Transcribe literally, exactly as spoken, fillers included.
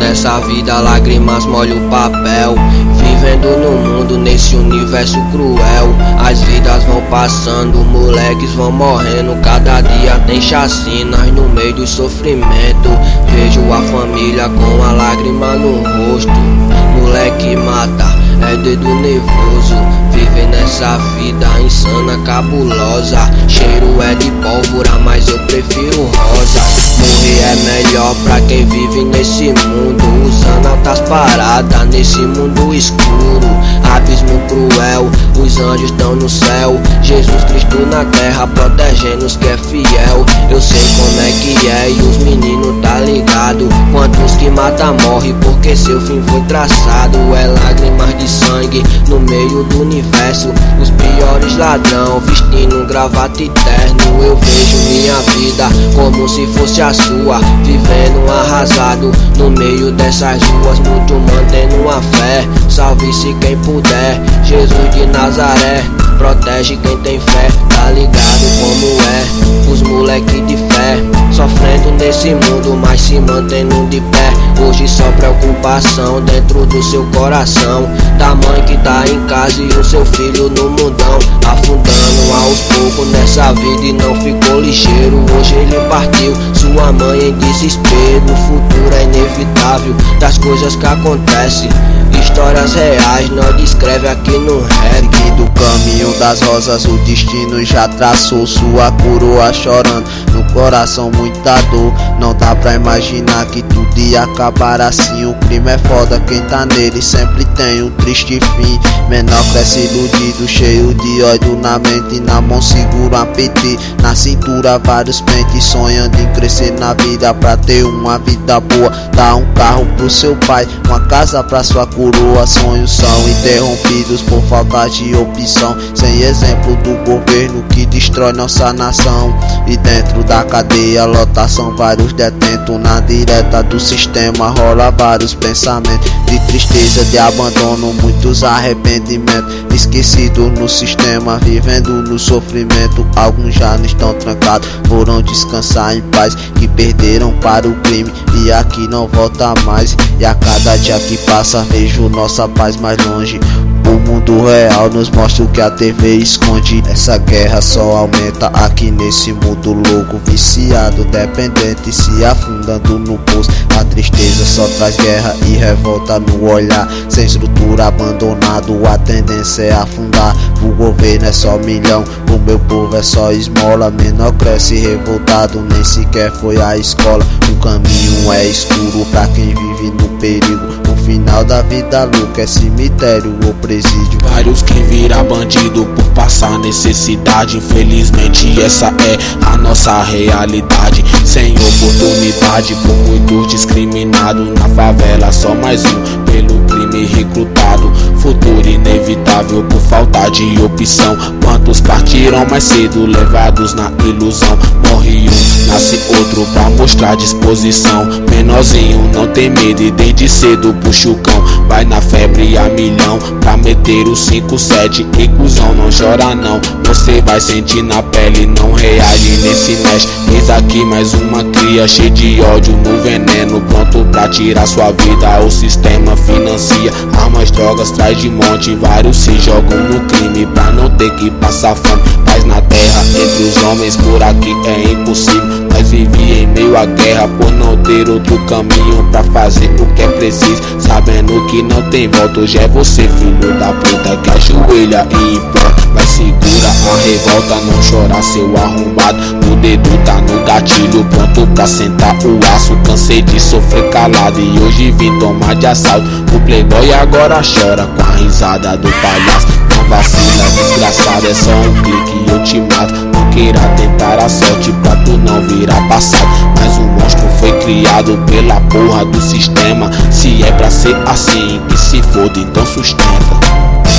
nessa vida, lágrimas molham o papel. Vivendo no mundo, nesse universo cruel. As vidas vão passando, moleques vão morrendo. Cada dia tem chacinas no meio do sofrimento. Vejo a família com a lágrima no rosto. Moleque mata, é dedo nervoso. Viver nessa vida insana, cabulosa. Cheiro é de pólvora, mas eu prefiro rosa. Morrer é melhor pra quem vive nesse mundo. Usando altas paradas nesse mundo escuro. Abismo cruel, os anjos estão no céu. Jesus Cristo na terra, protegendo os que é fiel. Eu sei como é que é e os meninos tá ligado. Quantos que mata morre porque seu fim foi traçado. É lágrimas de sangue no meio do universo. Os piores ladrão vestindo gravata eterno. Eu vejo minha vida como se fosse a sua, vivendo arrasado no meio dessas ruas. Muito mantendo a fé, salve-se quem puder. Jesus de Nazaré, protege quem tem fé. Tá ligado como é, os moleque de fé, sofrendo nesse mundo, mas se mantendo de pé. Hoje só preocupação dentro do seu coração, da mãe que tá em casa e o seu filho no mundão. Afundando aos poucos nessa vida e não ficou ligeiro. Hoje ele partiu, sua mãe em desespero. O futuro é inevitável das coisas que acontecem. Histórias reais, nós descreve aqui no rap. Do caminho das rosas o destino já traçou. Sua coroa chorando, no coração muita dor. Não dá pra imaginar que tudo ia acabar assim. O crime é foda, quem tá nele sempre tem um triste fim. Menor cresce iludido, cheio de ódio na mente. Na mão segura um apetite, na cintura vários pentes. Sonhando em crescer na vida pra ter uma vida boa. Dar um carro pro seu pai, uma casa pra sua coroa. Sonhos são interrompidos por falta de opção. Sem exemplo do governo que destrói nossa nação. E dentro da cadeia, lotação, vários detentos. Na direta do sistema rola vários pensamentos de tristeza, de abandono, muitos arrependimentos. Esquecidos no sistema, vivendo no sofrimento. Alguns já não estão trancados, foram descansar em paz, que perderam para o crime e aqui não volta mais. E a cada dia que passa vejo nossa paz mais longe. O mundo real nos mostra o que a T V esconde. Essa guerra só aumenta aqui nesse mundo louco. Viciado, dependente, se afundando no poço. A tristeza só traz guerra e revolta no olhar. Sem estrutura, abandonado, a tendência é afundar. O governo é só milhão, o meu povo é só esmola. Menor cresce revoltado, nem sequer foi à escola. O caminho é escuro pra quem vive no perigo. O final da vida louca é cemitério ou presídio. Vários que viram bandido por passar necessidade. Infelizmente essa é a nossa realidade. Sem oportunidade por muitos discriminados. Na favela só mais um pelo crime recrutado. Futuro inevitável por falta de opção. Quantos partiram mais cedo levados na ilusão. Morre um, nasce outro pra mostrar disposição. Menorzinho não tem medo e desde cedo puxa o cão. Vai na febre a milhão pra meter o cinco sete. E cuzão não chora não, você vai sentir na pele. Não reage nesse mexe. Eis aqui mais uma cria cheia de ódio no veneno. Pronto pra tirar sua vida, o sistema financia. Armas, drogas, traz de monte. Vários se jogam no crime pra não ter que passar fome. Paz na terra entre os homens por aqui é impossível. Nós vivíamos em meio à guerra por não ter outro caminho pra fazer o que é preciso. Sabendo que não tem volta, hoje é você filho da puta que ajoelha e implora. Vai segura a revolta, não chora seu arrombado. O dedo tá no gatilho, pronto pra sentar o aço. Cansei de sofrer calado e hoje vim tomar de assalto. O playboy agora chora com a risada do palhaço. Não vacila desgraçado, é só um clique e eu te mato. Não queira tentar a sorte pra tu não virar passado. Mas o monstro foi criado pela porra do sistema. Se é pra ser assim, que se foda, então sustenta.